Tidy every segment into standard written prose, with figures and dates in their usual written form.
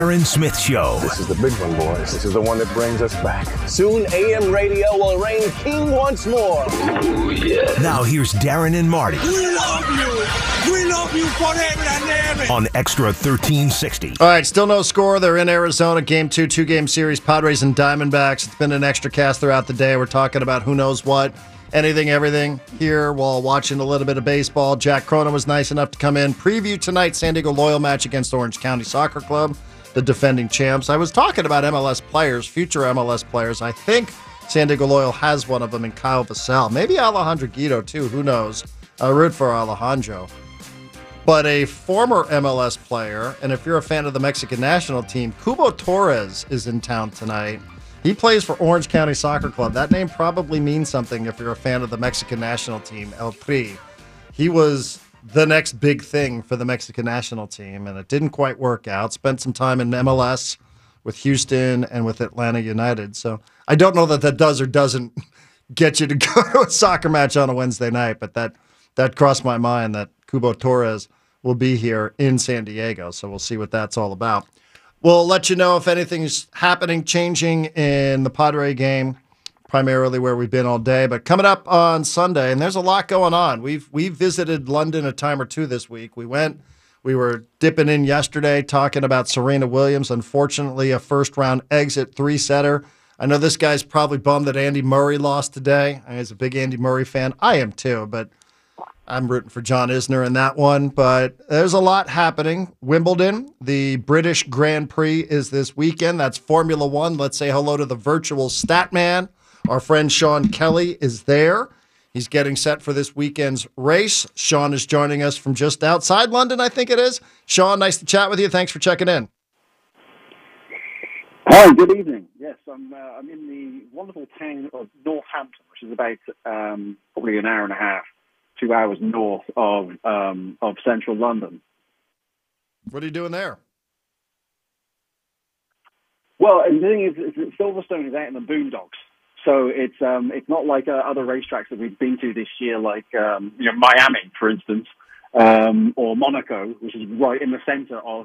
Aaron Smith Show. This is the big one, boys. This is the one that brings us back. Soon, AM radio will reign king once more. Ooh, yeah. Now here's Darren and Marty. We love you. We love you forever and ever. On Extra 1360. All right, still no score. They're in Arizona. Game 2, two-game series. Padres and Diamondbacks. It's been an extra cast throughout the day. We're talking about who knows what. Anything, everything here while watching a little bit of baseball. Jack Cronin was nice enough to come in. Preview tonight's San Diego Loyal match against Orange County Soccer Club, the defending champs. I was talking about MLS players, future MLS players. I think San Diego Loyal has one of them in Kyle Vassell. Maybe Alejandro Guido, too. Who knows? I root for Alejandro. But a former MLS player, and if you're a fan of the Mexican national team, Cubo Torres is in town tonight. He plays for Orange County Soccer Club. That name probably means something if you're a fan of the Mexican national team, El Tri. He was the next big thing for the Mexican national team, and it didn't quite work out. Spent some time in MLS with Houston and with Atlanta United. So I don't know that does or doesn't get you to go to a soccer match on a Wednesday night, but that crossed my mind that Cubo Torres will be here in San Diego. So we'll see what that's all about. We'll let you know if anything's happening, changing in the Padre game, primarily where we've been all day. But coming up on Sunday, and there's a lot going on. We've visited London a time or two this week. We were dipping in yesterday talking about Serena Williams. Unfortunately, a first-round exit three-setter. I know this guy's probably bummed that Andy Murray lost today. He's a big Andy Murray fan. I am too, but I'm rooting for John Isner in that one, but there's a lot happening. Wimbledon, the British Grand Prix is this weekend. That's Formula One. Let's say hello to the virtual stat man. Our friend Sean Kelly is there. He's getting set for this weekend's race. Sean is joining us from just outside London, I think it is. Sean, nice to chat with you. Thanks for checking in. Hi, good evening. Yes, I'm in the wonderful town of Northampton, which is about probably an hour and a half. 2 hours north of central London. What are you doing there? Well, the thing is Silverstone is out in the boondocks, so it's not like other racetracks that we've been to this year, like Miami, for instance, or Monaco, which is right in the centre of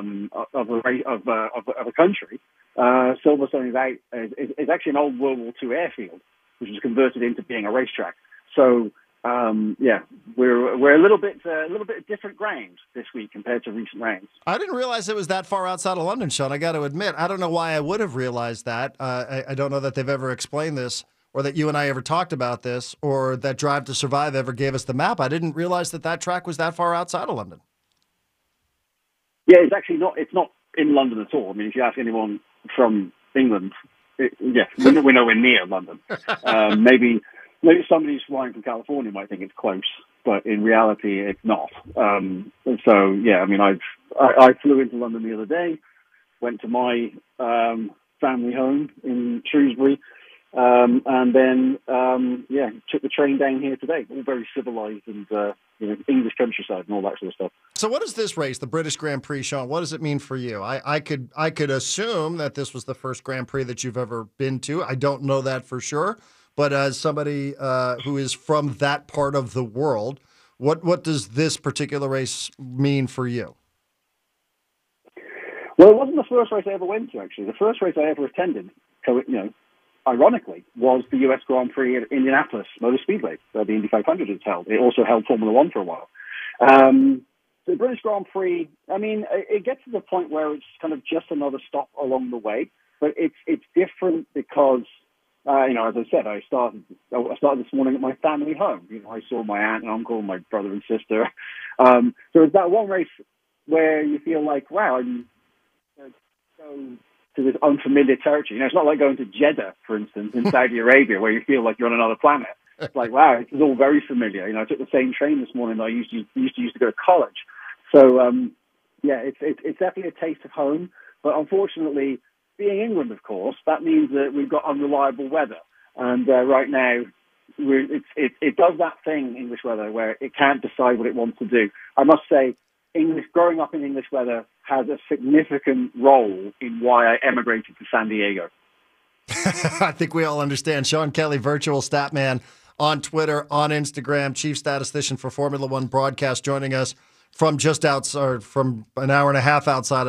a country. Silverstone is actually an old World War II airfield, which was converted into being a racetrack. So. We're a little bit different ground this week compared to recent rounds. I didn't realize it was that far outside of London, Sean. I got to admit, I don't know why I would have realized that. I don't know that they've ever explained this, or that you and I ever talked about this, or that Drive to Survive ever gave us the map. I didn't realize that track was that far outside of London. Yeah, it's actually not. It's not in London at all. I mean, if you ask anyone from England, we're nowhere near London. Maybe somebody who's flying from California might think it's close, but in reality, it's not. And so, yeah, I mean, I flew into London the other day, went to my family home in Shrewsbury, and then took the train down here today. All very civilized and English countryside and all that sort of stuff. So, what is this race, the British Grand Prix, Sean? What does it mean for you? I could assume that this was the first Grand Prix that you've ever been to. I don't know that for sure. But as somebody who is from that part of the world, what does this particular race mean for you? Well, it wasn't the first race I ever went to, actually. The first race I ever attended, ironically, was the U.S. Grand Prix at Indianapolis Motor Speedway, where the Indy 500 is held. It also held Formula One for a while. The British Grand Prix, I mean, it gets to the point where it's kind of just another stop along the way, but it's different because... as I said, I started this morning at my family home. I saw my aunt and uncle, my brother and sister. So it's that one race where you feel like, wow, I'm going to this unfamiliar territory. It's not like going to Jeddah, for instance, in Saudi Arabia, where you feel like you're on another planet. It's like, wow, it's all very familiar. I took the same train this morning that I used to go to college. So, it's definitely a taste of home. But unfortunately, being England, of course, that means that we've got unreliable weather. And right now, it does that thing, English weather, where it can't decide what it wants to do. I must say, growing up in English weather has a significant role in why I emigrated to San Diego. I think we all understand. Sean Kelly, virtual stat man on Twitter, on Instagram, chief statistician for Formula One broadcast, joining us from just outside, from an hour and a half outside of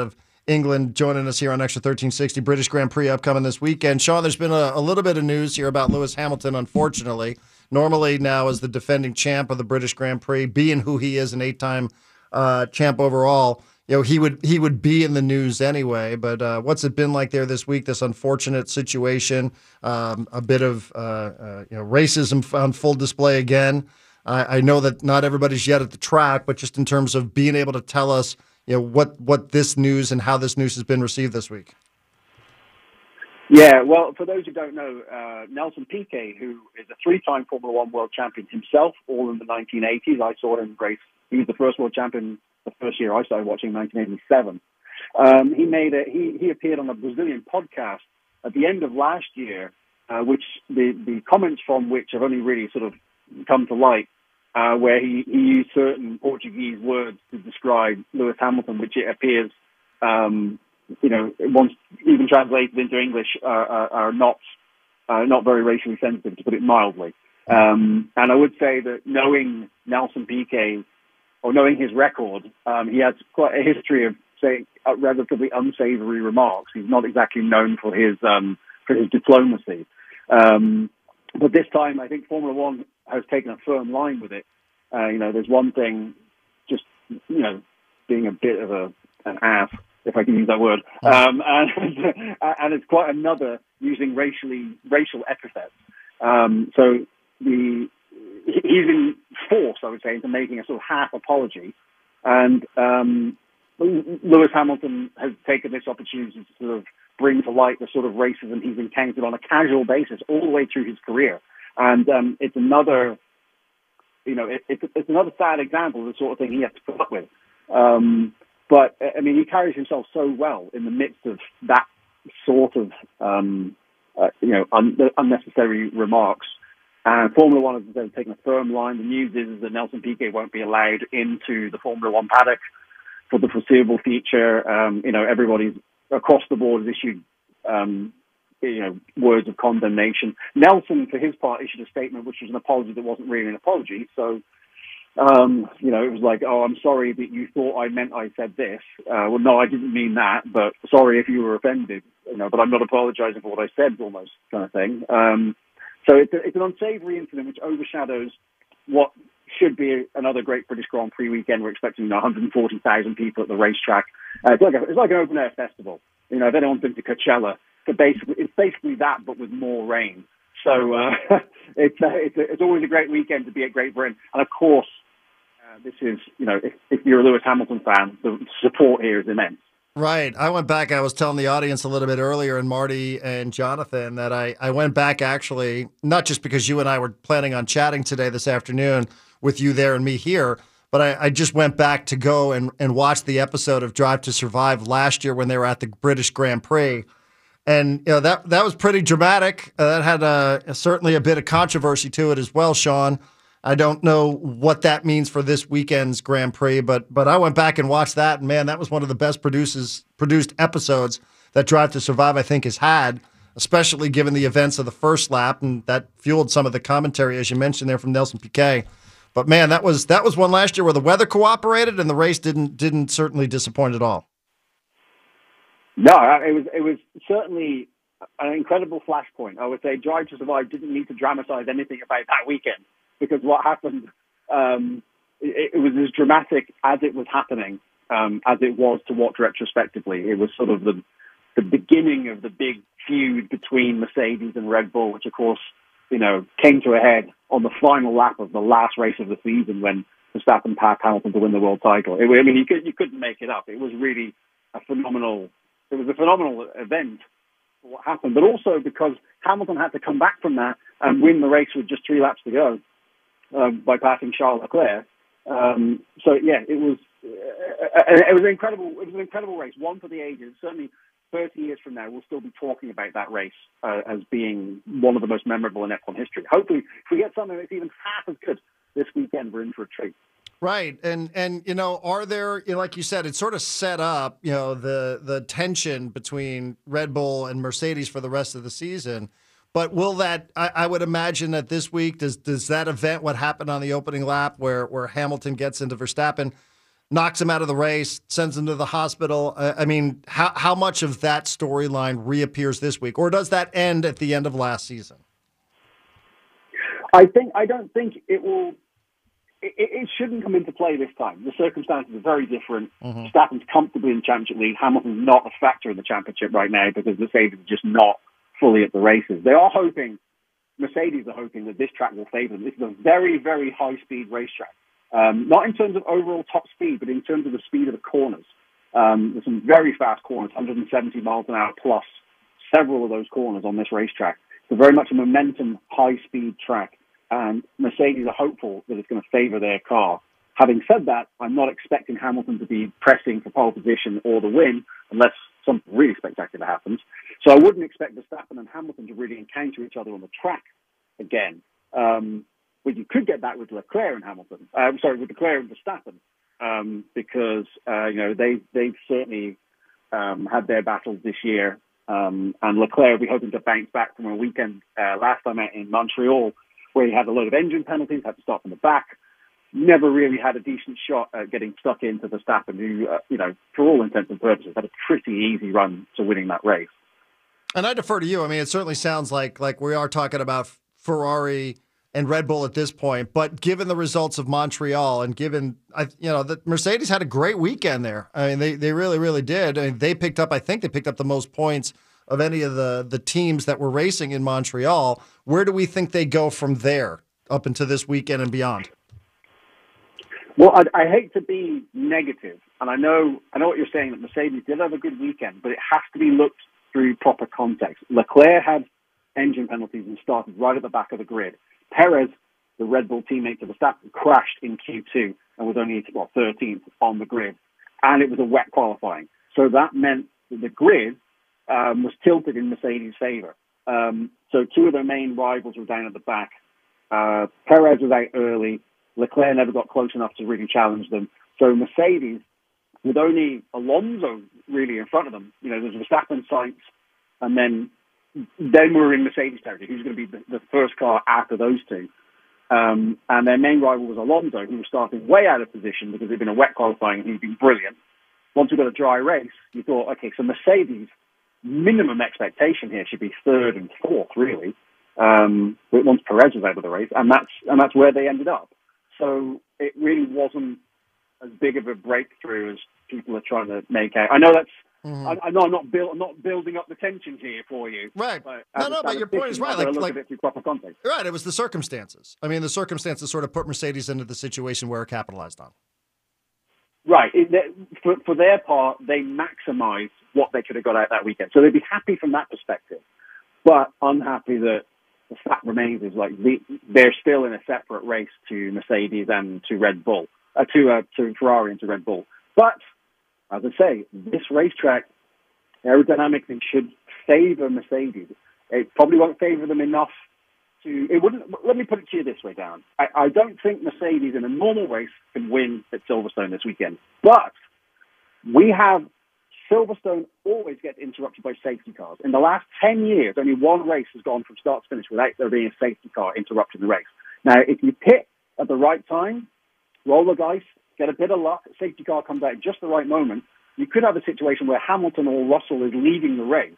England, joining us here on Extra 1360. British Grand Prix upcoming this weekend. Sean, there's been a little bit of news here about Lewis Hamilton, unfortunately. Normally now as the defending champ of the British Grand Prix, being who he is, an 8-time champ overall, he would be in the news anyway. But what's it been like there this week, this unfortunate situation, a bit of racism on full display again? I know that not everybody's yet at the track, but just in terms of being able to tell us what this news and how this news has been received this week. Yeah, well, for those who don't know, Nelson Piquet, who is a 3-time Formula One world champion himself, all in the 1980s. I saw him race. He was the first world champion the first year I started watching, 1987. He appeared on a Brazilian podcast at the end of last year, which the comments from which have only really sort of come to light, where he used certain Portuguese words to describe Lewis Hamilton, which it appears, once even translated into English, are not very racially sensitive, to put it mildly. And I would say that knowing Nelson Piquet, or knowing his record, he has quite a history of saying relatively unsavory remarks. He's not exactly known for his diplomacy. But this time, I think Formula One has taken a firm line with it. There's one thing, just being a bit of an ass, if I can use that word, and it's quite another using racial epithets. So he's in force, I would say, into making a sort of half apology, and Lewis Hamilton has taken this opportunity to sort of bring to light the sort of racism he's encountered on a casual basis all the way through his career, and it's another, it's another sad example of the sort of thing he has to put up with. But I mean, he carries himself so well in the midst of that sort of unnecessary remarks. And Formula One has taken a firm line. The news is that Nelson Piquet won't be allowed into the Formula One paddock for the foreseeable future. Everybody's across the board has issued, words of condemnation. Nelson, for his part, issued a statement which was an apology that wasn't really an apology. So, it was like, oh, I'm sorry that you thought I meant I said this. Well, no, I didn't mean that, but sorry if you were offended, but I'm not apologizing for what I said, almost kind of thing. So it's an unsavory incident which overshadows what should be another great British Grand Prix weekend. We're expecting 140,000 people at the racetrack. It's like an open air festival. If anyone's been to Coachella, it's basically that, but with more rain. So it's always a great weekend to be at Great Britain. And of course, this is, if you're a Lewis Hamilton fan, the support here is immense. Right. I went back. I was telling the audience a little bit earlier, and Marty and Jonathan, that I went back actually, not just because you and I were planning on chatting today this afternoon with you there and me here, but I just went back to go and watch the episode of Drive to Survive last year when they were at the British Grand Prix. And that was pretty dramatic. That had certainly a bit of controversy to it as well, Sean. I don't know what that means for this weekend's Grand Prix, but I went back and watched that, and man, that was one of the best produced episodes that Drive to Survive, I think, has had, especially given the events of the first lap, and that fueled some of the commentary, as you mentioned there, from Nelson Piquet. But man, that was one last year where the weather cooperated and the race didn't certainly disappoint at all. No, it was certainly an incredible flashpoint. I would say Drive to Survive didn't need to dramatize anything about that weekend, because what happened, it was as dramatic as it was happening, as it was to watch retrospectively. It was sort of the beginning of the big feud between Mercedes and Red Bull, which of course, came to a head on the final lap of the last race of the season when Verstappen passed Hamilton to win the world title. You couldn't make it up. It was really a phenomenal event for what happened, but also because Hamilton had to come back from that and win the race with just 3 laps to go. By passing Charles Leclerc. So yeah, it was an incredible race, one for the ages. Certainly 30 years from now, we'll still be talking about that race as being one of the most memorable in F1 history. Hopefully, if we get something that's even half as good this weekend, we're in for a treat. Right. And are there, like you said, it's sort of set up, the tension between Red Bull and Mercedes for the rest of the season. But will that, I would imagine that this week, does that event, what happened on the opening lap where Hamilton gets into Verstappen, knocks him out of the race, sends him to the hospital. I mean, how much of that storyline reappears this week, or does that end at the end of last season? I don't think it will. It shouldn't come into play this time. The circumstances are very different. Verstappen's comfortably in the Championship lead. Hamilton's not a factor in the championship right now because Mercedes is just not fully at the races. Mercedes are hoping that this track will favour them. This is a very, very high-speed racetrack. Not in terms of overall top speed, but in terms of the speed of the corners. There's some very fast corners, 170 miles an hour plus, several of those corners on this racetrack. It's very much a momentum, high-speed track, and Mercedes are hopeful that it's going to favour their car. Having said that, I'm not expecting Hamilton to be pressing for pole position or the win unless something really spectacular happens. So I wouldn't expect Verstappen and Hamilton to really encounter each other on the track again. But you could get that with Leclerc and Hamilton. With Leclerc and Verstappen, because they've certainly had their battles this year. And Leclerc will be hoping to bounce back from a weekend last time out in Montreal, where he had a load of engine penalties, had to stop from the back. Never really had a decent shot at getting stuck into Verstappen, who, for all intents and purposes, had a pretty easy run to winning that race. And I defer to you. I mean, it certainly sounds like we are talking about Ferrari and Red Bull at this point, but given the results of Montreal and given, that Mercedes had a great weekend there. I mean, they really, really did. I mean, I think they picked up the most points of any of the teams that were racing in Montreal. Where do we think they go from there up into this weekend and beyond? Well, I hate to be negative, and I know what you're saying, that Mercedes did have a good weekend, but it has to be looked through proper context. Leclerc had engine penalties and started right at the back of the grid. Perez, the Red Bull teammate to Verstappen, crashed in Q2 and was only 13th on the grid, and it was a wet qualifying. So that meant that the grid was tilted in Mercedes' favour. So two of their main rivals were down at the back. Perez was out early. Leclerc never got close enough to really challenge them. So Mercedes, with only Alonso really in front of them, there's Verstappen, Sainz, and then we're in Mercedes territory. Who's going to be the first car after those two? And their main rival was Alonso, who was starting way out of position because it'd been a wet qualifying and he'd been brilliant. Once we got a dry race, you thought, okay, so Mercedes' minimum expectation here should be third and fourth, really. Once Perez was out of the race, and that's where they ended up. So it really wasn't as big of a breakthrough as people are trying to make out. I know that's. I know I'm not building up the tension here for you. Right. But but your point is right. Look at it through proper context. Right. It was the circumstances. I mean, the circumstances sort of put Mercedes into the situation where it capitalized on. Right. For their part, they maximised what they could have got out that weekend. So they'd be happy from that perspective, but unhappy that the fact remains is they're still in a separate race to Mercedes and to Red Bull, to Ferrari and to Red Bull. But as I say, this racetrack aerodynamically should favour Mercedes. It probably won't favour them enough to. It wouldn't. Let me put it to you this way, Darren. I don't think Mercedes in a normal race can win at Silverstone this weekend, but we have. Silverstone always gets interrupted by safety cars. In the last 10 years, only one race has gone from start to finish without there being a safety car interrupting the race. Now, if you pit at the right time, roll the dice, get a bit of luck, a safety car comes out at just the right moment, you could have a situation where Hamilton or Russell is leading the race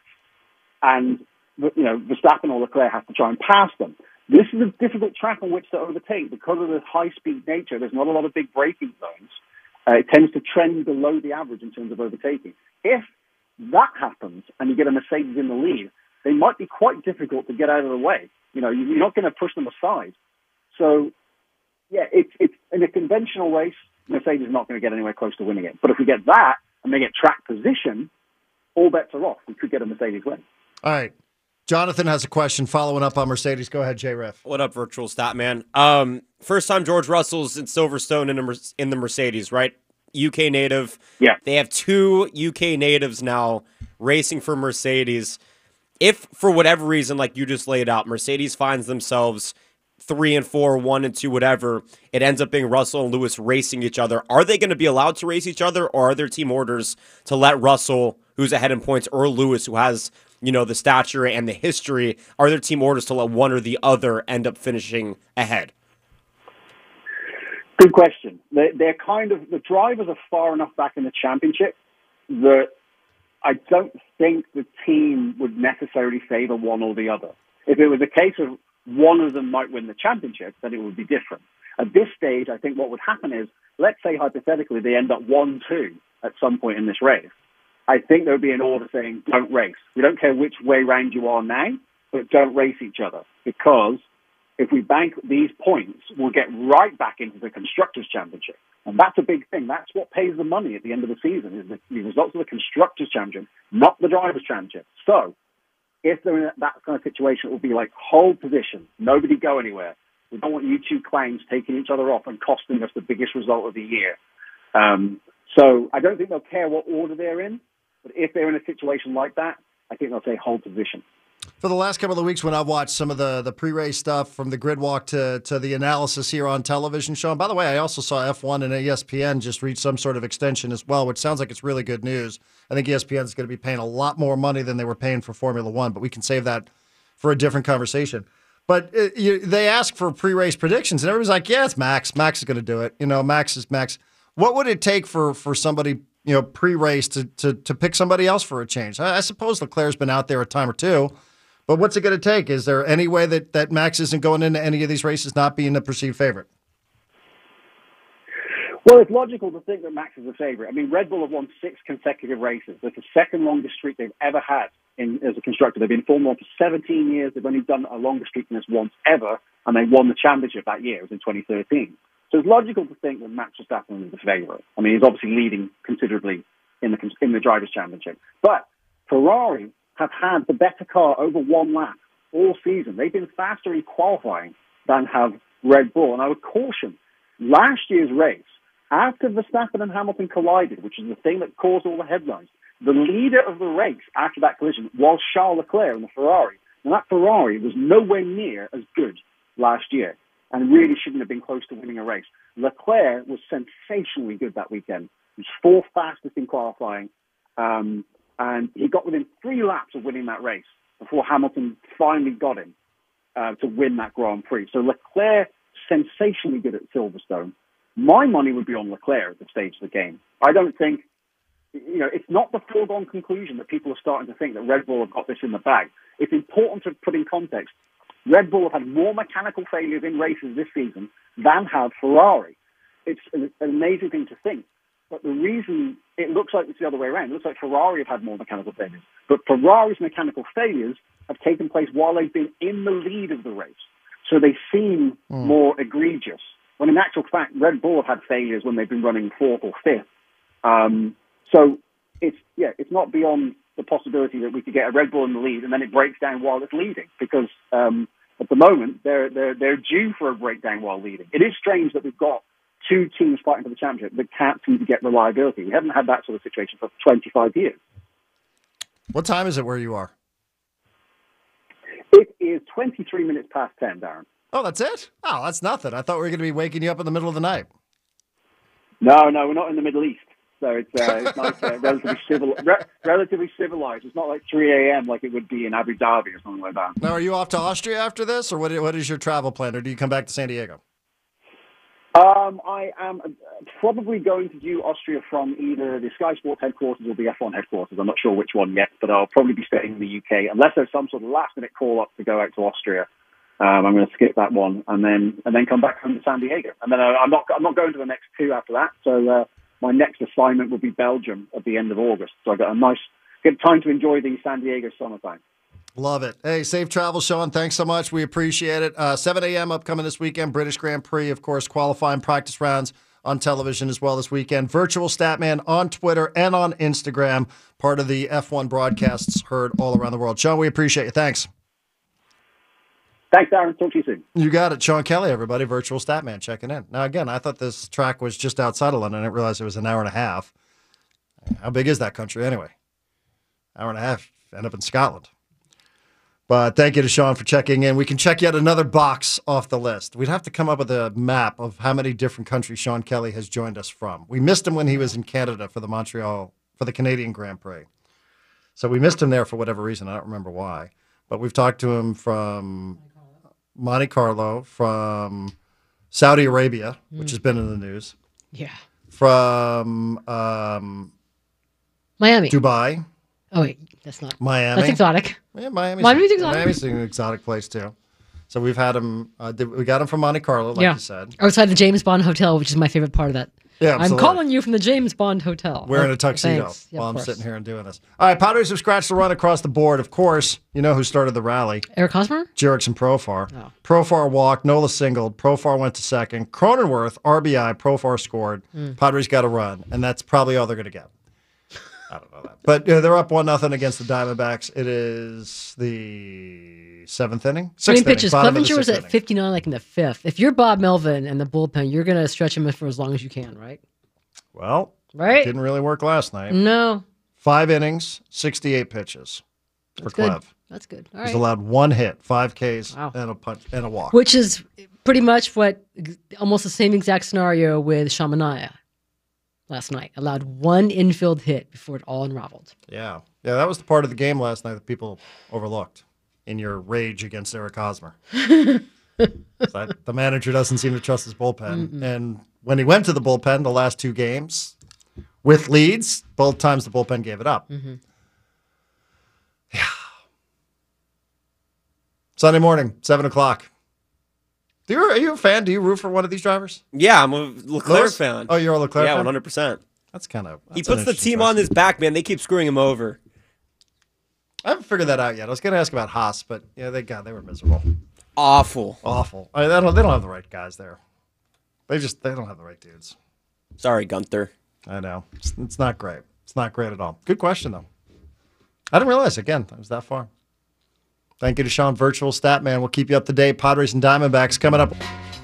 and Verstappen or Leclerc has to try and pass them. This is a difficult track on which to overtake because of the high-speed nature. There's not a lot of big braking zones. It tends to trend below the average in terms of overtaking. If that happens and you get a Mercedes in the lead, they might be quite difficult to get out of the way. You're not going to push them aside. So, yeah, it's in a conventional race, Mercedes is not going to get anywhere close to winning it. But if we get that and they get track position, all bets are off. We could get a Mercedes win. All right. Jonathan has a question following up on Mercedes. Go ahead, J-Ref. What up, Virtual Stat Man? First time George Russell's in Silverstone in the Mercedes, right? UK native. Yeah. They have two UK natives now racing for Mercedes. If, for whatever reason, like you just laid out, Mercedes finds themselves 3 and 4, 1 and 2, whatever, it ends up being Russell and Lewis racing each other. Are they going to be allowed to race each other, or are there team orders to let Russell, who's ahead in points, or Lewis, who has the stature and the history, are there team orders to let one or the other end up finishing ahead? Good question. They're kind of, the drivers are far enough back in the championship that I don't think the team would necessarily favor one or the other. If it was a case of one of them might win the championship, then it would be different. At this stage, I think what would happen is, let's say hypothetically they end up 1-2 at some point in this race. I think there would be an order saying, don't race. We don't care which way round you are now, but don't race each other. Because if we bank these points, we'll get right back into the Constructors' Championship. And that's a big thing. That's what pays the money at the end of the season, is the results of the Constructors' Championship, not the Drivers' Championship. So if they're in that kind of situation, it will be like, hold position, nobody go anywhere. We don't want you two clowns taking each other off and costing us the biggest result of the year. So I don't think they'll care what order they're in, but if they're in a situation like that, I think they'll say hold position. For the last couple of weeks when I've watched some of the pre-race stuff, from the grid walk to the analysis here on television, Sean, by the way, I also saw F1 and ESPN just reach some sort of extension as well, which sounds like it's really good news. I think ESPN is going to be paying a lot more money than they were paying for Formula One, but we can save that for a different conversation. But they ask for pre-race predictions, and everybody's like, yeah, it's Max. Max is going to do it. Max is Max. What would it take for somebody, pre-race to pick somebody else for a change? I suppose Leclerc's been out there a time or two, but what's it going to take? Is there any way that Max isn't going into any of these races not being a perceived favorite? Well, it's logical to think that Max is a favorite. I mean, Red Bull have won 6 consecutive races. That's the second longest streak they've ever had as a constructor. They've been in Formula 1 for 17 years. They've only done a longer streak than this once ever, and they won the championship that year. It was in 2013. So it's logical to think that Max Verstappen is the favorite. I mean, he's obviously leading considerably in the Drivers' Championship. But Ferrari have had the better car over one lap all season. They've been faster in qualifying than have Red Bull. And I would caution, last year's race, after Verstappen and Hamilton collided, which is the thing that caused all the headlines, the leader of the race after that collision was Charles Leclerc in the Ferrari. And that Ferrari was nowhere near as good last year and really shouldn't have been close to winning a race. Leclerc was sensationally good that weekend. He was 4th fastest in qualifying, and he got within 3 laps of winning that race before Hamilton finally got him to win that Grand Prix. So Leclerc, sensationally good at Silverstone. My money would be on Leclerc at this stage of the game. I don't think, it's not the foregone conclusion that people are starting to think that Red Bull have got this in the bag. It's important to put in context. Red Bull have had more mechanical failures in races this season than have Ferrari. It's an amazing thing to think. But the reason it looks like it's the other way around, it looks like Ferrari have had more mechanical failures. But Ferrari's mechanical failures have taken place while they've been in the lead of the race. So they seem more egregious. When in actual fact, Red Bull have had failures when they've been running 4th or 5th. So it's not beyond the possibility that we could get a Red Bull in the lead and then it breaks down while it's leading, because at the moment they're due for a breakdown while leading. It is strange that we've got 2 teams fighting for the championship that can't seem to get reliability. We haven't had that sort of situation for 25 years. What time is it where you are? It is 23 minutes past 10, Darren. Oh, that's it? Oh, that's nothing. I thought we were going to be waking you up in the middle of the night. No, we're not in the Middle East. So it's nice, relatively civilized. It's not like 3 a.m. like it would be in Abu Dhabi or something like that. Now, are you off to Austria after this, or what is your travel plan, or do you come back to San Diego? I am probably going to do Austria from either the Sky Sports headquarters or the F1 headquarters. I'm not sure which one yet, but I'll probably be staying in the UK unless there's some sort of last-minute call-up to go out to Austria. I'm going to skip that one and then come back home to San Diego. And then I'm not going to the next 2 after that. So my next assignment will be Belgium at the end of August. So I got a good time to enjoy the San Diego summertime. Love it. Hey, safe travel, Sean. Thanks so much. We appreciate it. 7 a.m. upcoming this weekend. British Grand Prix, of course, qualifying practice rounds on television as well this weekend. Virtual Statman on Twitter and on Instagram. Part of the F1 broadcasts heard all around the world. Sean, we appreciate you. Thanks. Thanks, Darren. Talk to you soon. You got it. Sean Kelly, everybody. Virtual Statman checking in. Now, again, I thought this track was just outside of London. I didn't realize it was an hour and a half. How big is that country anyway? Hour and a half. End up in Scotland. But thank you to Sean for checking in. We can check yet another box off the list. We'd have to come up with a map of how many different countries Sean Kelly has joined us from. We missed him when he was in Canada for the Canadian Grand Prix. So we missed him there for whatever reason. I don't remember why. But we've talked to him from Monte Carlo, from Saudi Arabia, which has been in the news. Yeah. From Miami. Dubai. Oh, wait. That's not. Miami. That's exotic. Yeah, Miami's exotic. Miami's an exotic place, too. So we've had him. We got him from Monte Carlo, like you said. Outside the James Bond Hotel, which is my favorite part of that. Yeah, absolutely. I'm calling you from the James Bond Hotel. Wearing a tuxedo while I'm sitting here and doing this. All right, Padres have scratched the run across the board. Of course, you know who started the rally. Eric Hosmer? Jerickson Profar. Oh. Profar walked. Nola singled. Profar went to second. Cronenworth, RBI. Profar scored. Padres got a run, and that's probably all they're going to get. I don't know that. But they're up 1-0 against the Diamondbacks. It is the seventh inning. Sixth pitches. inning. Clevenger was at 59 like in the fifth. If you're Bob Melvin and the bullpen, you're going to stretch him for as long as you can, right? Well, right? It didn't really work last night. No. 5 innings, 68 pitches for Clev. That's good. All He's right. allowed 1 hit, 5 Ks, Wow. and a punch and a walk. Which is pretty much almost the same exact scenario with Shamanaya last night. Allowed 1 infield hit before it all unraveled. Yeah, that was the part of the game last night that people overlooked in your rage against Eric Hosmer. The manager doesn't seem to trust his bullpen. And when he went to the bullpen the last 2 games with leads, both times the bullpen gave it up. Yeah. Sunday morning, 7 o'clock. Are you a fan? Do you root for one of these drivers? Yeah, I'm a Leclerc Lewis? fan. Oh, you're a Leclerc Yeah, fan? 100%. That's kind of... He puts the team on his back, man. They keep screwing him over. I haven't figured that out yet. I was going to ask about Haas, but they were miserable. Awful. Awful. They don't have the right guys there. They don't have the right dudes. Sorry, Gunther. I know. It's not great. It's not great at all. Good question, though. I didn't realize, again, it was that far. Thank you to Sean, Virtual Stat Man. We'll keep you up to date. Padres and Diamondbacks coming up. No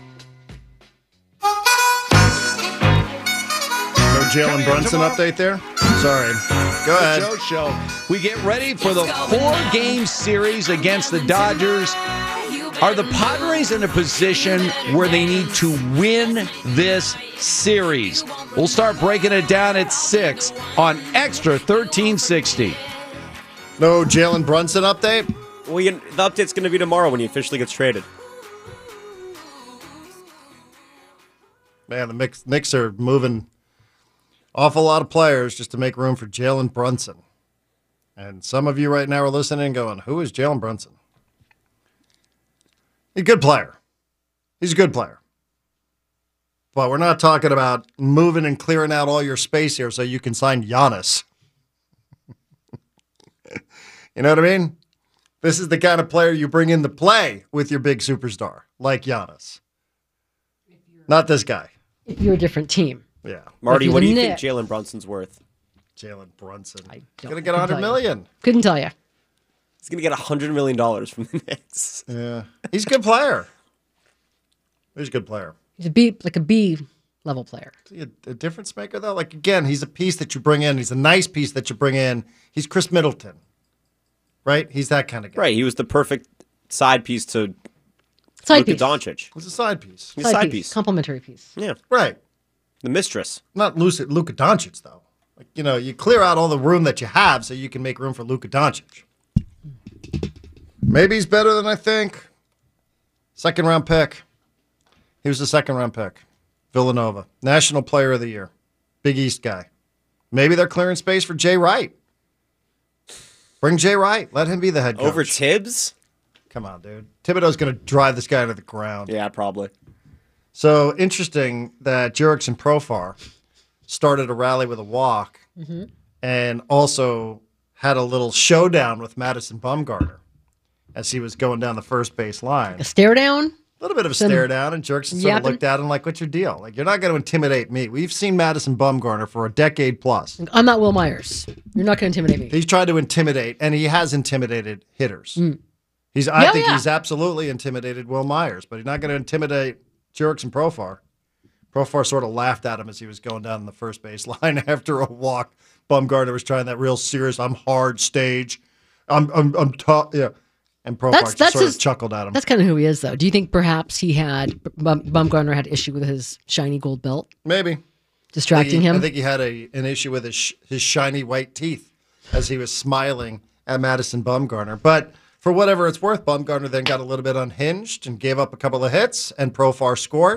Jalen Brunson update there? Sorry. Go ahead. Joe Show. We get ready for the 4-game series against the Dodgers. Are the Padres in a position where they need to win this series? We'll start breaking it down at 6 on Extra 1360. No Jalen Brunson update? Well, the update's going to be tomorrow when he officially gets traded. Man, the Knicks are moving awful lot of players just to make room for Jalen Brunson. And some of you right now are listening and going, who is Jalen Brunson? He's a good player. He's a good player. But we're not talking about moving and clearing out all your space here so you can sign Giannis. You know what I mean? This is the kind of player you bring into play with your big superstar, like Giannis. Not this guy. If you're a different team. Yeah. Marty, If what do you're you the think Jalen Brunson's worth? Jalen Brunson. I He's don't going to get couldn't $100 tell million. Couldn't tell you. He's going to get $100 million from the Knicks. Yeah. He's a good player. He's a good player. He's a B level player. Is he a difference maker, though? Like, again, he's a piece that you bring in. He's a nice piece that you bring in. He's Chris Middleton, right? He's that kind of guy. Right, he was the perfect side piece to Side Luka piece. Doncic. He's a side piece. He's a side piece. Complimentary piece. Yeah, Right. the mistress. Not Luka Doncic, though. Like, you clear out all the room that you have so you can make room for Luka Doncic. Maybe he's better than I think. Second-round pick. He was the second-round pick. Villanova. National Player of the Year. Big East guy. Maybe they're clearing space for Jay Wright. Bring Jay Wright. Let him be the head coach. Over Tibbs? Come on, dude. Thibodeau's going to drive this guy to the ground. Yeah, probably. So interesting that Jerickson Profar started a rally with a walk and also had a little showdown with Madison Bumgarner as he was going down the first base line. A stare down? A little bit of a stare down, and Jerickson sort of yapping? looked at him like, what's your deal? Like, you're not going to intimidate me. We've seen Madison Bumgarner for a decade plus. I'm not Will Myers. You're not going to intimidate me. He's tried to intimidate, and he has intimidated hitters. I think he's absolutely intimidated Will Myers, but he's not going to intimidate Jerickson Profar. Profar sort of laughed at him as he was going down the first base line after a walk. Bumgarner was trying that real serious, I'm hard stage. I'm tough. Yeah. And Profar just sort of chuckled at him. That's kind of who he is, though. Do you think perhaps Bumgarner had issue with his shiny gold belt? Maybe. Distracting him? I think he had an issue with his shiny white teeth as he was smiling at Madison Bumgarner. But for whatever it's worth, Bumgarner then got a little bit unhinged and gave up a couple of hits, and Profar scored.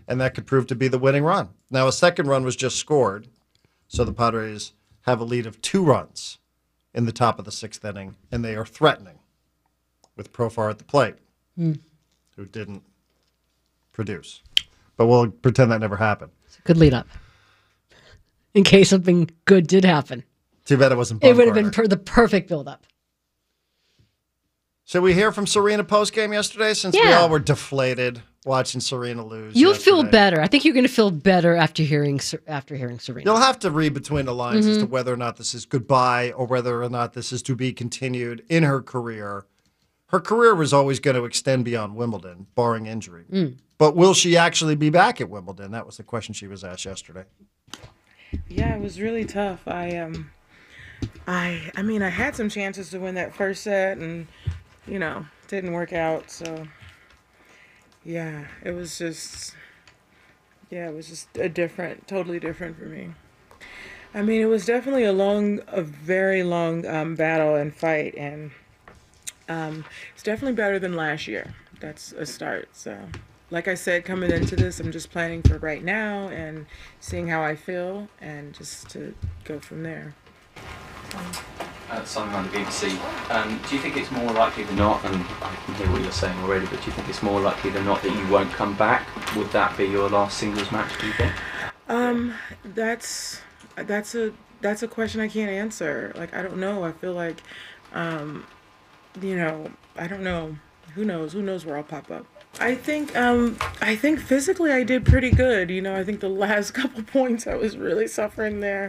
and that could prove to be the winning run. Now, a second run was just scored, so the Padres have a lead of 2 runs in the top of the 6th inning, and they are threatening with Profar at the plate, who didn't produce. But we'll pretend that never happened. It's a good lead up. In case something good did happen. Too bad it wasn't It would have Bumgarner. been the perfect build up. Should we hear from Serena post-game yesterday, since we Yeah. all were deflated watching Serena lose? You'll feel yesterday? better. I think you're going to feel better after hearing Serena. You'll have to read between the lines Mm-hmm. as to whether or not this is goodbye or whether or not this is to be continued in her career. Her career was always going to extend beyond Wimbledon, barring injury. But will she actually be back at Wimbledon? That was the question she was asked yesterday. Yeah, it was really tough. I mean, I had some chances to win that first set, and didn't work out. So, yeah, it was just totally different for me. I mean, it was definitely a very long battle and fight, and it's definitely better than last year. That's a start. So, like I said, coming into this, I'm just planning for right now and seeing how I feel, and just to go from there. Something on the BBC. Do you think it's more likely than not, and I can hear what you're saying already, but do you think it's more likely than not that you won't come back? Would that be your last singles match, do you think? That's a question I can't answer. Like, I don't know. I feel like, I don't know. Who knows? Who knows where I'll pop up? I think physically I did pretty good. I think the last couple points I was really suffering there.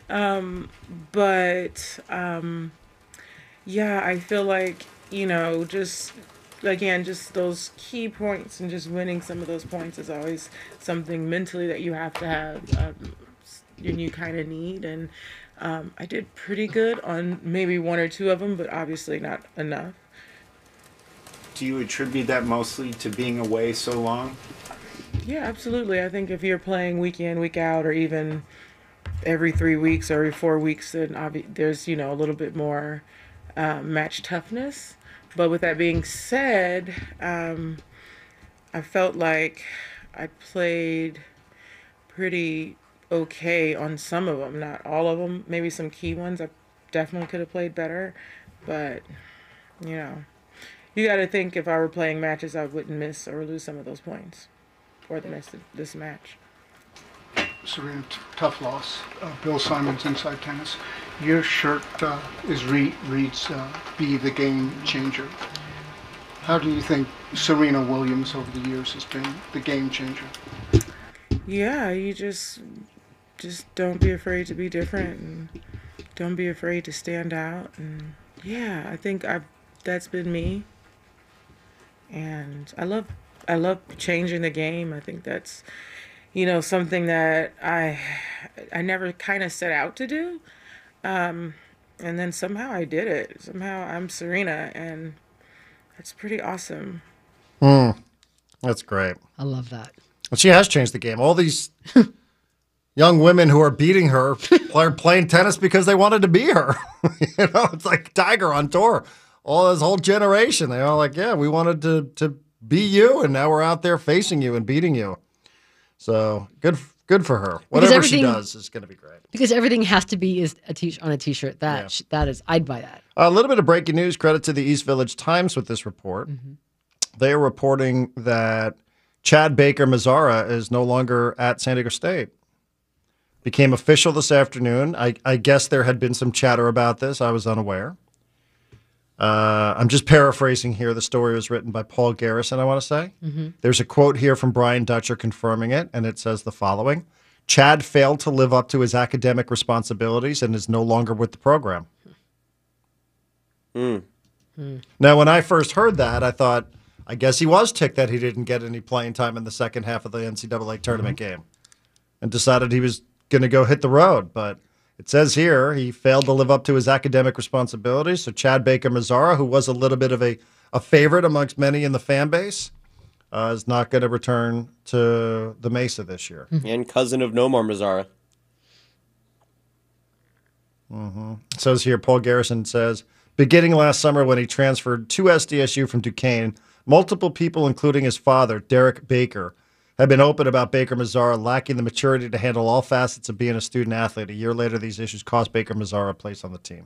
Yeah, I feel like, just those key points and just winning some of those points is always something mentally that you have to have, and you kind of need. And I did pretty good on maybe 1 or 2 of them, but obviously not enough. Do you attribute that mostly to being away so long? Yeah, absolutely. I think if you're playing week in, week out, or even every 3 weeks or every 4 weeks, then there's, a little bit more match toughness. But with that being said, I felt like I played pretty okay on some of them, not all of them. Maybe some key ones I definitely could have played better. But, you got to think if I were playing matches, I wouldn't miss or lose some of those points or this match. Serena, tough loss. Bill Simon's Inside Tennis. Your shirt reads "Be the Game Changer." How do you think Serena Williams over the years has been the game changer? Yeah, you just don't be afraid to be different, and don't be afraid to stand out. And yeah, I think that's been me. And I love changing the game. I think that's something that I never kind of set out to do. And then somehow I did it. Somehow I'm Serena, and that's pretty awesome. That's great. I love that. Well, she has changed the game. All these young women who are beating her are playing tennis because they wanted to be her. It's like Tiger on tour. All this whole generation, they're all like, yeah, we wanted to be you, and now we're out there facing you and beating you. So good for her. Whatever she does is going to be great. Because everything has to be on a T-shirt. That is, I'd buy that. A little bit of breaking news. Credit to the East Village Times with this report. Mm-hmm. They are reporting that Chad Baker-Mazara is no longer at San Diego State. Became official this afternoon. I guess there had been some chatter about this. I was unaware. I'm just paraphrasing here. The story was written by Paul Garrison, I want to say. Mm-hmm. There's a quote here from Brian Dutcher confirming it, and it says the following. Chad failed to live up to his academic responsibilities and is no longer with the program. Now, when I first heard that, I thought, I guess he was ticked that he didn't get any playing time in the second half of the NCAA tournament game and decided he was going to go hit the road. But it says here he failed to live up to his academic responsibilities. So Chad Baker-Mazara, who was a little bit of a favorite amongst many in the fan base, is not going to return to the Mesa this year. And cousin of Nomar Mazara. Mm-hmm. It says here, Paul Garrison says, beginning last summer when he transferred to SDSU from Duquesne, multiple people, including his father, Derek Baker, have been open about Baker Mazara lacking the maturity to handle all facets of being a student athlete. A year later, these issues cost Baker Mazara a place on the team.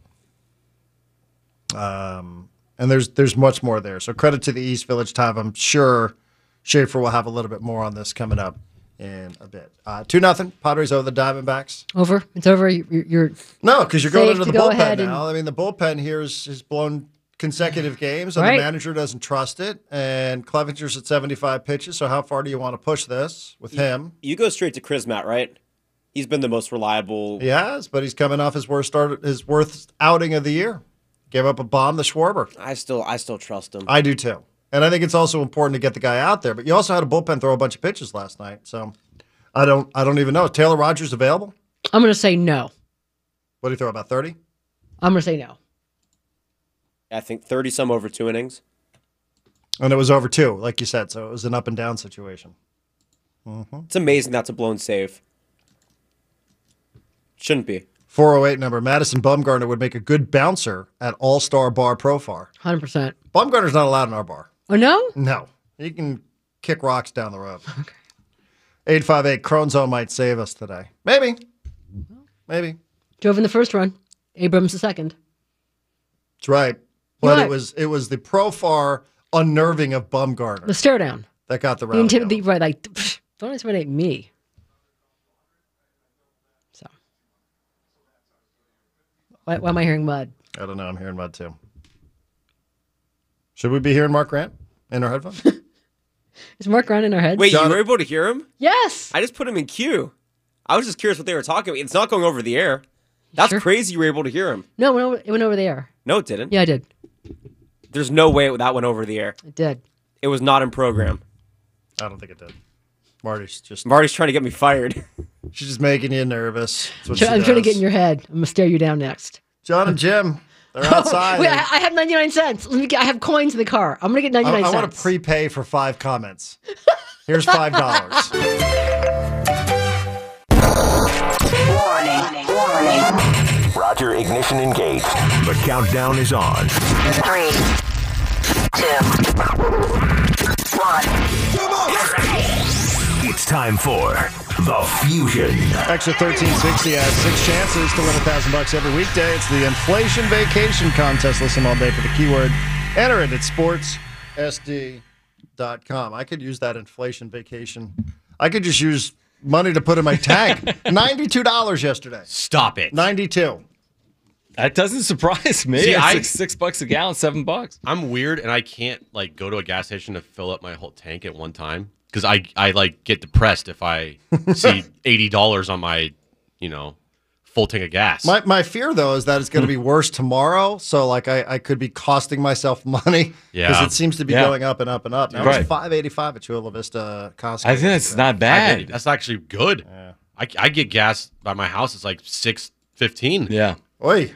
And there's much more there. So credit to the East Village Time. I'm sure Schaefer will have a little bit more on this coming up in a bit. 2-0. Padres over the Diamondbacks. Over? It's over? You're no, because you're going into the go bullpen now. I mean, the bullpen here is blown consecutive games, and the manager doesn't trust it. And Clevenger's at 75 pitches, so how far do you want to push this with him? You go straight to Krismat, right? He's been the most reliable. He has, but he's coming off his worst outing of the year. Gave up a bomb to Schwarber. I still trust him. I do too. And I think it's also important to get the guy out there. But you also had a bullpen throw a bunch of pitches last night. So I don't even know. Is Taylor Rogers available? I'm going to say no. What did he throw, about 30? I'm going to say no. I think 30-some over 2 innings. And it was over 2, like you said. So it was an up and down situation. Mm-hmm. It's amazing that's a blown save. Shouldn't be. 408 number. Madison Bumgarner would make a good bouncer at All-Star Bar Profar. 100%. Bumgarner's not allowed in our bar. Oh, no? No. He can kick rocks down the road. Okay. 858. Crone Zone might save us today. Maybe. Drove in the first run. Abrams the second. That's right. But it was the Profar unnerving of Bumgarner. The stare down. That got the round. Right, like, don't intimidate me. So. Why am I hearing mud? I don't know. I'm hearing mud too. Should we be hearing Mark Grant in our headphones? Is Mark Grant in our heads? Wait, you were able to hear him? Yes. I just put him in queue. I was just curious what they were talking about. It's not going over the air. That's crazy you were able to hear him. No, it went over the air. No, it didn't. Yeah, I did. There's no way that went over the air. It did. It was not in program. I don't think it did. Marty's trying to get me fired. She's just making you nervous. I'm trying to get in your head. I'm going to stare you down next. John and Jim, they're outside. Wait, I have 99 cents. I have coins in the car. I'm going to get 99 cents. I want to prepay for 5 comments. Here's $5. Warning. Roger, ignition engaged. The countdown is on. 3, 2, 1. It's time for The Fusion. Extra 1360 has 6 chances to win $1,000 every weekday. It's the Inflation Vacation Contest. Listen all day for the keyword. Enter it at sportsSD.com. I could use that inflation vacation. I could just use money to put in my tank. $92 yesterday. Stop it. 92. That doesn't surprise me. See, $6 a gallon, $7. I'm weird, and I can't go to a gas station to fill up my whole tank at one time because I get depressed if I see $80 on my full tank of gas. My fear though is that it's going to be worse tomorrow. So I could be costing myself money because it seems to be going up and up and up. Now it's $5.85 at Chula Vista Costco. I think that's not bad. That's actually good. Yeah. I get gas by my house. It's like $6.15. Yeah. Oi.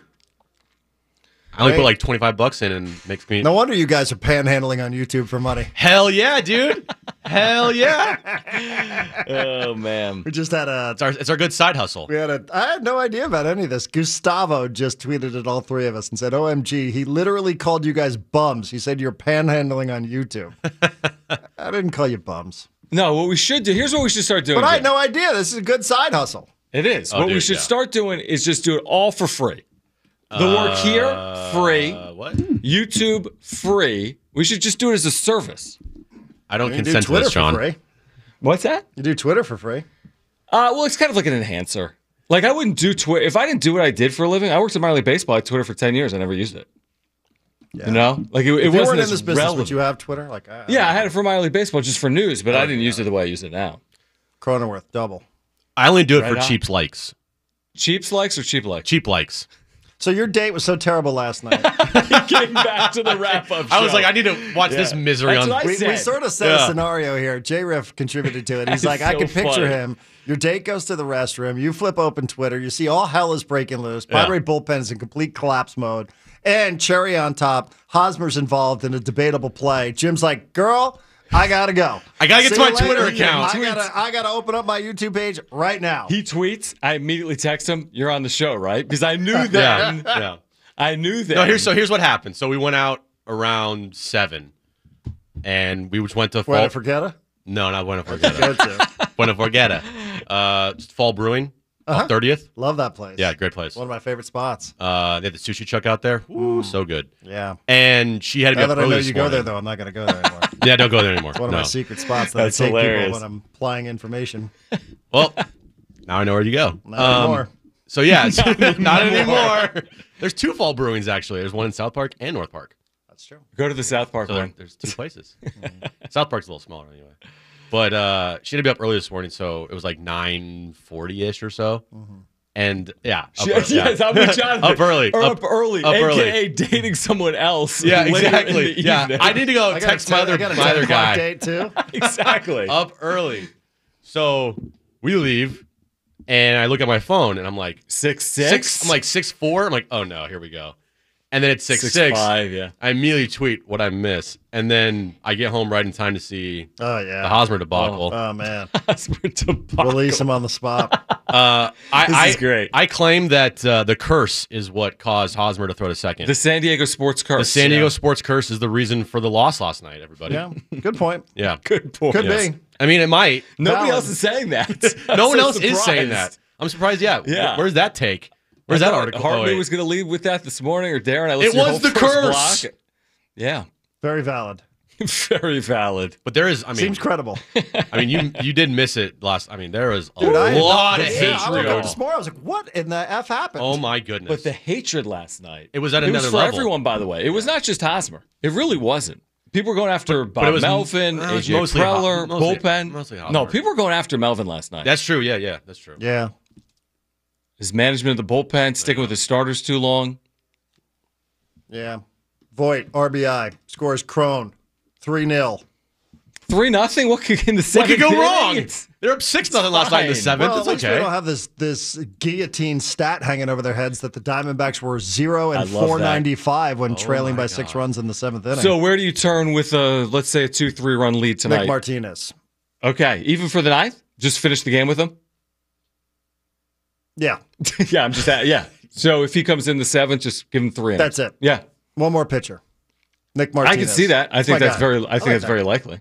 I only put $25 in and makes me. No wonder you guys are panhandling on YouTube for money. Hell yeah, dude. Hell yeah. Oh man. We just had it's our good side hustle. I had no idea about any of this. Gustavo just tweeted at all 3 of us and said, OMG, he literally called you guys bums. He said you're panhandling on YouTube. I didn't call you bums. No, what we should do, here's what we should start doing. But I had no idea. This is a good side hustle. It is. What we should start doing is just do it all for free. The work here, free. What? YouTube, free. We should just do it as a service. I don't consent to this, Sean. For free. What's that? You do Twitter for free. Well, it's kind of like an enhancer. Like, I wouldn't do Twitter. If I didn't do what I did for a living, I worked at minor league baseball. I had Twitter for 10 years. I never used it. Yeah. You know? Like, it wasn't weren't in as this business, relevant. Would you have Twitter? Yeah, I had it for minor league baseball just for news, but I didn't use it the way I use it now. Cronenworth, double. I only do it for cheap likes. Cheap likes or cheap likes? Cheap likes. So your date was so terrible last night. Getting back to the wrap-up show. I was like, I need to watch this misery on. We sort of set a scenario here. J-Riff contributed to it. He's like, I can picture him. Your date goes to the restroom. You flip open Twitter. You see all hell is breaking loose. Padre bullpen is in complete collapse mode. And cherry on top, Hosmer's involved in a debatable play. Jim's like, girl, I gotta go. I gotta get to my Twitter account. I gotta open up my YouTube page right now. He tweets. I immediately text him. You're on the show, right? Because I knew then. Yeah. I knew that. No, here's what happened. So we went out around 7, and we just went to. Where, Forgetta? No, not Buena Forgeta. Buena Forgeta. Fall Brewing, 30th. Love that place. Yeah, great place. One of my favorite spots. They had the sushi truck out there. Ooh, so good. Yeah. And she had to be Now up that I early know this you go morning. there, though, I'm not going to go there anymore. Yeah, don't go there anymore. It's one of my secret spots that That's I take hilarious. people when I'm applying information. Well, now I know where you go. Not anymore. So yeah, not anymore. There's 2 Fall Brewings actually. There's one in South Park and North Park. That's true. Go to the South Park So one. there's 2 places. South Park's a little smaller anyway. But she had to be up early this morning, so it was like 9:40ish or so. And yeah, Yes, I'm with Jonathan. up early, Or up early, up early. AKA dating someone else. Yeah, later exactly. in the Yeah, evening. I need to go I got text a my 10 other I got a 10 o'clock guy. date, too. Exactly. Up early. So we leave, and I look at my phone, and I'm like 6'6". I'm like 6'4". I'm like, oh no, here we go. And then it's 6'6". 6'5", yeah. I immediately tweet what I miss, and then I get home right in time to see the Hosmer debacle. Oh, man. Hosmer debacle. Release him on the spot. This is great. I claim that the curse is what caused Hosmer to throw to second. The San Diego sports curse. The San Diego sports curse is the reason for the loss last night, everybody. Yeah, good point. Yeah. Good point. Could Yes. be. I mean, it might. Nobody Valid. else is saying that. No one I'm so else is saying that. surprised. I'm surprised. Yeah. Yeah. Where's that take? Where's that article? Hartley wait. was going to lead with that this morning, or Darren. I It listened to your was the whole first curse. block. Yeah. Very valid. Very valid. But there is, I mean, Seems credible. I mean, you did miss it last. I mean, there was a Dude, lot of I woke hatred. up this morning. I was like, what in the F happened? Oh my goodness! But the hatred last night. It was at It another was for level. everyone, by the way. It was not just Hosmer. It really wasn't. People were going after but it Bob was- Melvin, it was AJ mostly Preller, mostly- bullpen. mostly Hosmer. No, people were going after Melvin last night. That's true. Yeah, that's true. Yeah. His management of the bullpen, sticking with his starters too long. Yeah. Voit, RBI, scores Crone, 3-0. 3-0. What could in the What seventh could go inning? wrong? It's- They're up 6-0 last night in the fine. seventh. Well, It's at least okay. they don't have this guillotine stat hanging over their heads that the Diamondbacks were 0 I and love that. 495 when trailing my by 6 God. runs in the 7th inning. So where do you turn with let's say a 2-3 run lead tonight? Nick Martinez. Okay, even for the ninth, just finish the game with him. Yeah, Yeah, I'm just yeah. So if he comes in the 7th, just give him 3 innings. that's it. Yeah, One more pitcher. Nick Martinez. I can see that. I think my that's guy. very. I think like that's that. very likely.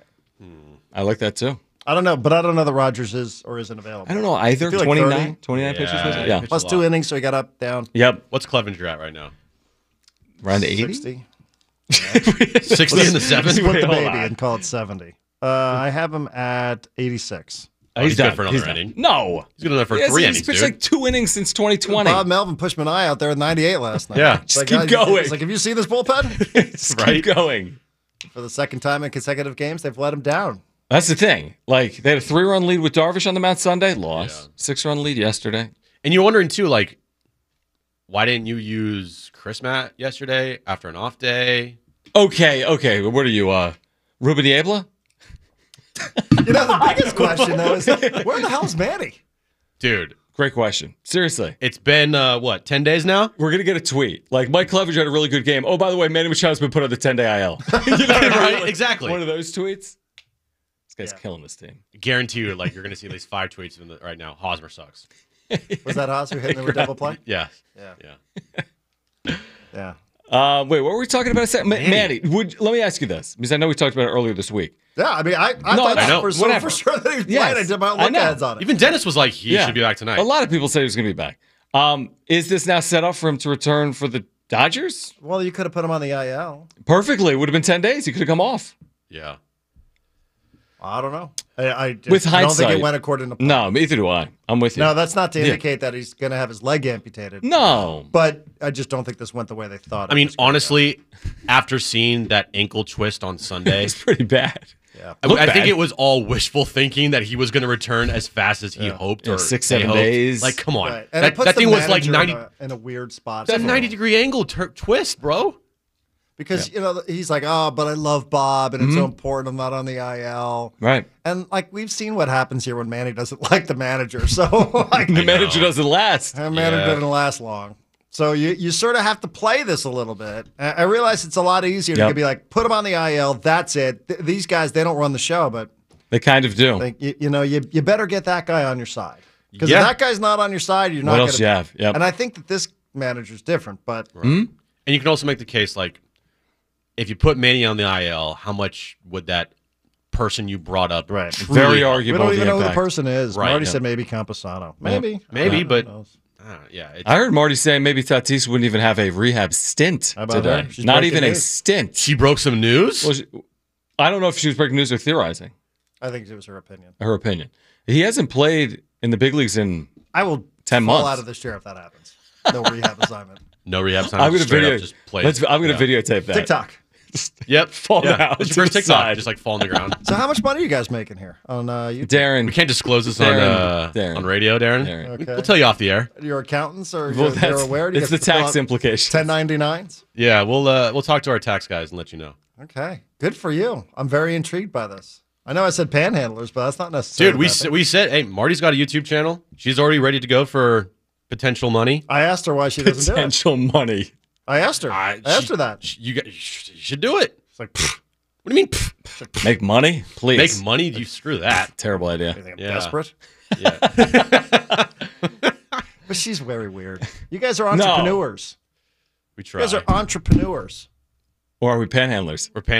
I like that too. I don't know, but I don't know that Rogers is or isn't available. I don't know either. I feel like 29 30. 29 pitches. Was it? he Yeah. pitched Plus a 2 lot. innings, so he got up, down. Yep. What's Clevenger at right now? Around 80. 60. 60 in the seventh. Split the hold baby on. and call it 70. I have him at 86. Oh, he's good done. for another He's done. inning. No. He's good enough for Yes, 3 he's innings, pitched dude. like 2 innings since 2020. Bob Melvin pushed my eye out there with 98 last night. Yeah. It's Just keep going. It's like, have you seen this bullpen? Just Right. keep going. For the second time in consecutive games, they've let him down. That's the thing. Like they had a 3-run lead with Darvish on the mound Sunday, lost. 6-run lead yesterday. And you're wondering too, like, why didn't you use Chris Matt yesterday after an off day? Okay. What are you, Ruben Niebla? You know, the biggest question, though, is where the hell's Manny? Dude, Great question. Seriously. it's been, 10 days now? We're going to get a tweet. Like, Mike Clevenger had a really good game. Oh, by the way, Manny Machado's been put on the 10-day IL. You know what I mean? Right, Like, exactly. One of those tweets. This guy's killing this team. Guarantee you, like, you're going to see at least 5 tweets right now. Hosmer sucks. Was that Haas who hit him with double play? Yeah. Yeah. Yeah. Wait, what were we talking about a second? Manny, let me ask you this, because I know we talked about it earlier this week. Yeah, I mean, I No, thought I know. for Whatever. sure that he was Yes. playing. I did my I look know. aheads on it. Even Dennis was like, he should be back tonight. A lot of people say he's going to be back. Is this now set up for him to return for the Dodgers? Well, you could have put him on the IL. Perfectly. It would have been 10 days. He could have come off. Yeah. I don't know. I With don't hindsight. think it went according to plan. No, neither do I. I'm with you. No, that's not to Yeah. indicate that he's going to have his leg amputated. No. But I just don't think this went the way they thought. I mean, honestly, after seeing that ankle twist on Sunday, It's pretty bad. Yeah. I think it was all wishful thinking that he was going to return as fast as he hoped. Yeah, Or 6-7 they hoped. days. Like, come on. Right. And it That, puts that the thing was like manager 90. in a weird spot. That 90-degree angle twist, bro. Because, you know, he's like, oh, but I love Bob, and it's so important I'm not on the IL. Right. And, like, we've seen what happens here when Manny doesn't like the manager. So, like, The manager doesn't last. the manager doesn't last long. So you sort of have to play this a little bit. I realize it's a lot easier Yep. to be like, put him on the IL, that's it. These guys, they don't run the show, but They kind of do. like, you know, you better get that guy on your side. Because Yeah. if that guy's not on your side, you're not What going else to. you have? Yep. And I think that this manager's different, but And you can also make the case, like, if you put Manny on the IL, how much would that person you brought up. Right. Very arguable. We don't even the know who the impact. person is. Right. Marty said maybe Camposano. Maybe. Maybe, Who but knows? yeah. It's, I heard Marty saying maybe Tatis wouldn't even have a rehab stint How about today. that? She's Not breaking even a news. stint. she broke some news. Well, I don't know if she was breaking news or theorizing. I think it was her opinion. Her opinion. He hasn't played in the big leagues in I will 10 fall months. out of this chair if that happens. No rehab assignment. No rehab time. I'm going to straight up video. just play. I'm going to videotape that. TikTok. Yep. Fall down It's to your first the TikTok. side. Just like fall on the ground. So how much money are you guys making here on YouTube? Darren. We can't disclose this Darren. on radio, Darren. Darren. Okay. We'll tell you off the air. Your accountants or Well, you're aware? Do you it's get the to fill tax out implications. 1099s? Yeah, we'll talk to our tax guys and let you know. Okay. Good for you. I'm very intrigued by this. I know I said panhandlers, but that's not necessarily. Dude, we said, hey, Marty's got a YouTube channel. She's already ready to go for potential money. I asked her why she doesn't do it. Potential money. I asked her. I asked her that. You should do it. It's like, what do you mean? Pfft? Make money? Please. Make money? You screw that. Terrible idea. You think I'm Yeah. desperate? Yeah. But she's very weird. You guys are entrepreneurs. We You try. guys are entrepreneurs. Or are we panhandlers? We're paying